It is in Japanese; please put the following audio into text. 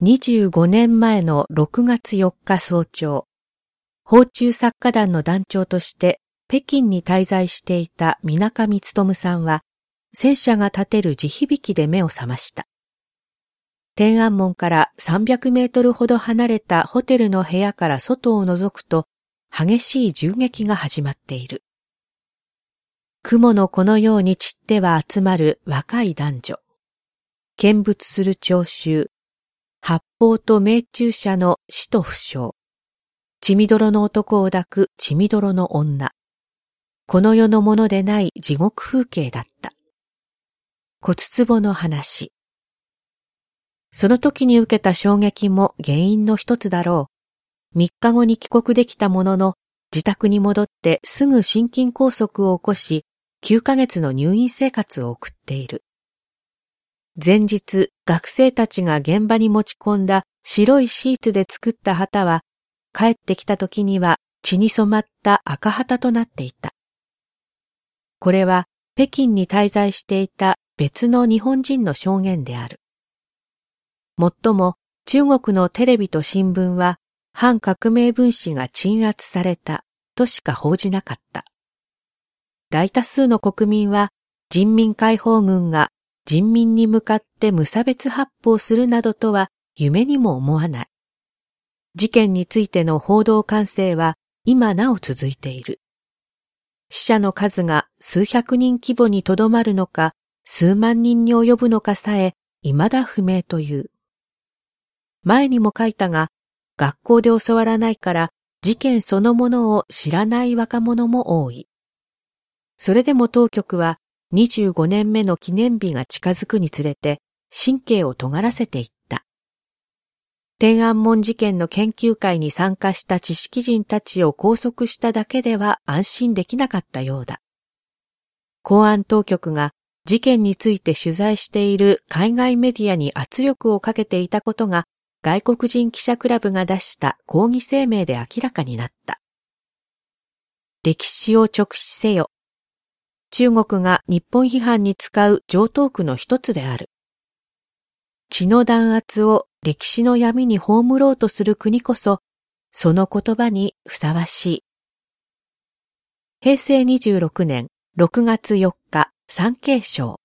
25年前の6月4日早朝、訪中作家団の団長として北京に滞在していた水上勉さんは、戦車が立てる地響きで目を覚ました。天安門から300メートルほど離れたホテルの部屋から外を覗くと、激しい銃撃が始まっている。雲の子のように散っては集まる若い男女。見物する聴衆。発砲と命中者の死と負傷。血みどろの男を抱く血みどろの女。この世のものでない地獄風景だった。骨壺の話。その時に受けた衝撃も原因の一つだろう。3日後に帰国できたものの、自宅に戻ってすぐ心筋梗塞を起こし、9ヶ月の入院生活を送っている。前日、学生たちが現場に持ち込んだ白いシーツで作った旗は、帰ってきた時には血に染まった赤旗となっていた。これは北京に滞在していた別の日本人の証言である。もっとも中国のテレビと新聞は反革命分子が鎮圧されたとしか報じなかった。大多数の国民は人民解放軍が人民に向かって無差別発砲するなどとは夢にも思わない。事件についての報道管制は今なお続いている。死者の数が数百人規模にとどまるのか数万人に及ぶのかさえ未だ不明という。前にも書いたが、学校で教わらないから事件そのものを知らない若者も多い。それでも当局は25年目の記念日が近づくにつれて神経を尖らせていった。天安門事件の研究会に参加した知識人たちを拘束しただけでは安心できなかったようだ。公安当局が事件について取材している海外メディアに圧力をかけていたことが外国人記者クラブが出した抗議声明で明らかになった。歴史を直視せよ。中国が日本批判に使う常套句の一つである。血の弾圧を歴史の闇に葬ろうとする国こそ、その言葉にふさわしい。平成26年6月4日、産経省。